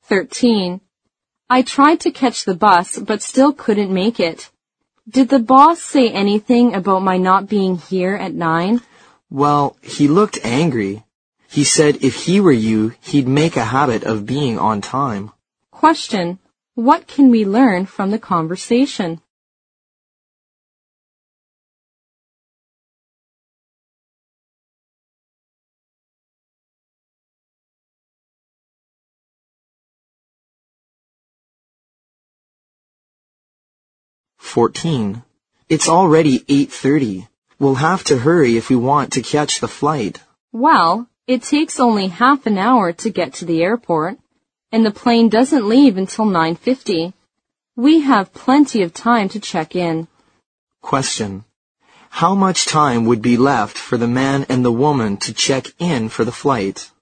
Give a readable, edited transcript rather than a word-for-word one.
13. I tried to catch the bus, but still couldn't make it. Did the boss say anything about my not being here at 9? Well, he looked angry. He said if he were you, he'd make a habit of being on time. Question. What can we learn from the conversation? "14. It's already 8:30. We'll have to hurry if we want to catch the flight." Well, it takes only half an hour to get to the airport, and the plane doesn't leave until 9:50. We have plenty of time to check in. Question. How much time would be left for the man and the woman to check in for the flight?